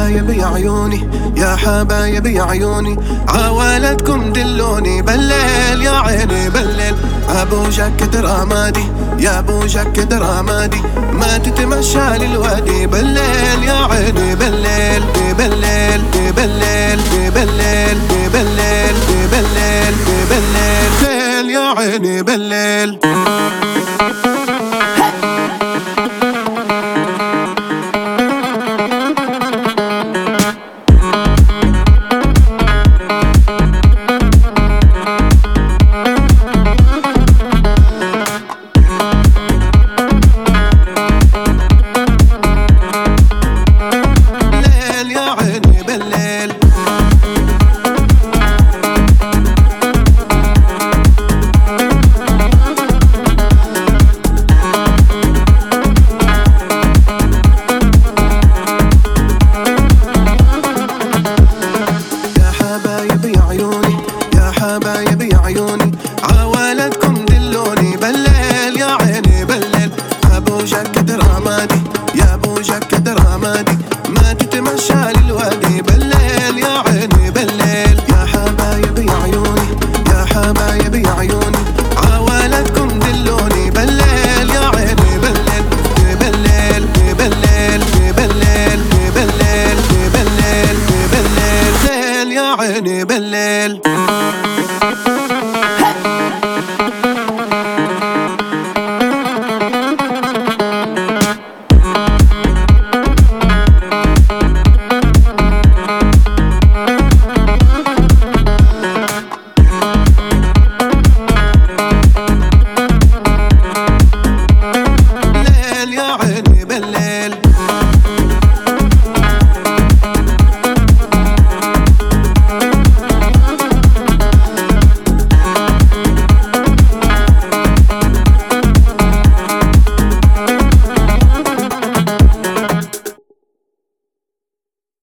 حبايب يا عيوني، يا حبايب يا عيوني، عوالدكم دلوني بالليل يا عيني بالليل. ابو جاكيت رمادي يا ابو جاكيت رمادي، ما تتمشى للوادي بالليل يا عيني بالليل بالليل بالليل بالليل بالليل بالليل بالليل يا عيني بالليل. حبايب يا عيوني، عوالدكم دلوني بالليل يا عيني بالليل. ابو جاكيت رمادي يا ابو جاكيت رمادي، ما تتمشى للوادي بالليل يا عيني بالليل. يا حبايب يا عيوني، يا حبايب يا عيوني، عوالدكم دلوني بالليل يا عيني بالليل بالليل بالليل بالليل بالليل بالليل بالليل يا عيني بالليل. يا عيني بالليل.